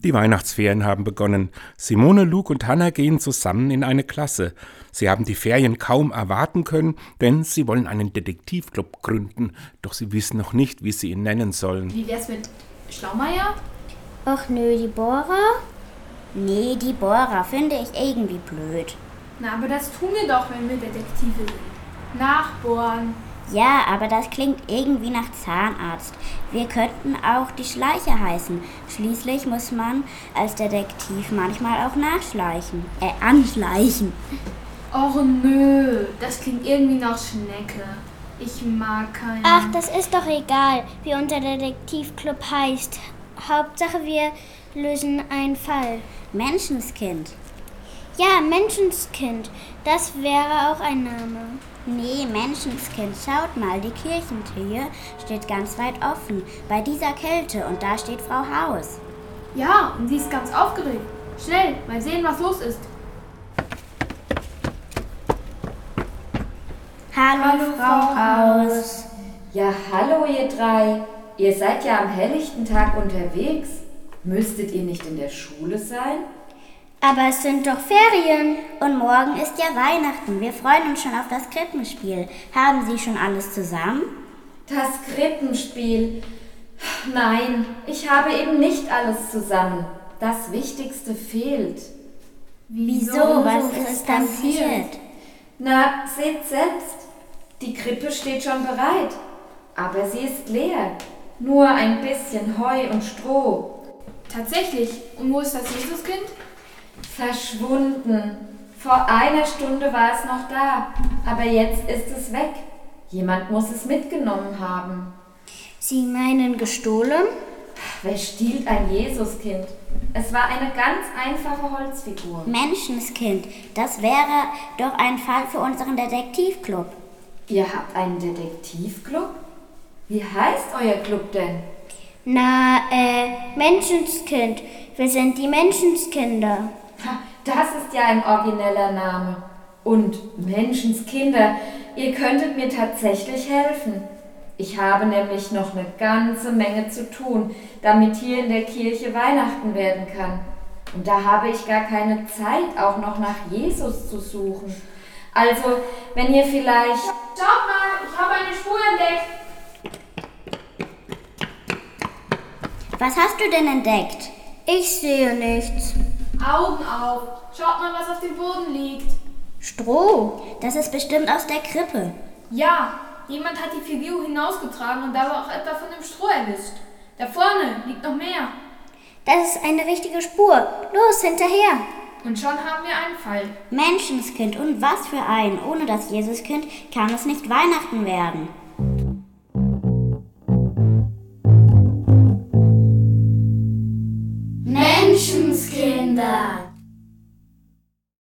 Die Weihnachtsferien haben begonnen. Simone, Luke und Hannah gehen zusammen in eine Klasse. Sie haben die Ferien kaum erwarten können, denn sie wollen einen Detektivclub gründen. Doch sie wissen noch nicht, wie sie ihn nennen sollen. Wie wär's mit Schlaumeier? Och nö, die Bohrer? Nee, die Bohrer finde ich irgendwie blöd. Na, aber das tun wir doch, wenn wir Detektive sind. Nachbohren. Ja, aber das klingt irgendwie nach Zahnarzt. Wir könnten auch die Schleicher heißen. Schließlich muss man als Detektiv manchmal auch anschleichen. Och nö, das klingt irgendwie nach Schnecke. Ich mag keine. Ach, das ist doch egal, wie unser Detektivclub heißt. Hauptsache, wir lösen einen Fall. Menschenskind. Ja, Menschenskind. Das wäre auch ein Name. Nee, Menschenskind, schaut mal, die Kirchentür steht ganz weit offen, bei dieser Kälte, und da steht Frau Haus. Ja, und sie ist ganz aufgeregt. Schnell, mal sehen, was los ist. Hallo, Frau Haus. Ja, hallo ihr drei. Ihr seid ja am helllichten Tag unterwegs. Müsstet ihr nicht in der Schule sein? Aber es sind doch Ferien. Und morgen ist ja Weihnachten. Wir freuen uns schon auf das Krippenspiel. Haben Sie schon alles zusammen? Das Krippenspiel? Nein, ich habe eben nicht alles zusammen. Das Wichtigste fehlt. Wieso? Was ist passiert? Na, seht selbst. Die Krippe steht schon bereit. Aber sie ist leer. Nur ein bisschen Heu und Stroh. Tatsächlich. Und wo ist das Jesuskind? Verschwunden. Vor einer Stunde war es noch da, aber jetzt ist es weg. Jemand muss es mitgenommen haben. Sie meinen gestohlen? Wer stiehlt ein Jesuskind? Es war eine ganz einfache Holzfigur. Menschenskind, das wäre doch ein Fall für unseren Detektivclub. Ihr habt einen Detektivclub? Wie heißt euer Club denn? Na, Menschenskind. Wir sind die Menschenskinder. Das ist ja ein origineller Name. Und Menschenskinder, ihr könntet mir tatsächlich helfen. Ich habe nämlich noch eine ganze Menge zu tun, damit hier in der Kirche Weihnachten werden kann. Und da habe ich gar keine Zeit, auch noch nach Jesus zu suchen. Also, wenn ihr vielleicht... Schaut mal, ich habe eine Spur entdeckt. Was hast du denn entdeckt? Ich sehe nichts. Augen auf. Schaut mal, was auf dem Boden liegt. Stroh. Das ist bestimmt aus der Krippe. Ja, jemand hat die Figur hinausgetragen und dabei auch etwa von dem Stroh erwischt. Da vorne liegt noch mehr. Das ist eine richtige Spur. Los, hinterher. Und schon haben wir einen Fall. Menschenskind, und was für ein. Ohne das Jesuskind kann es nicht Weihnachten werden.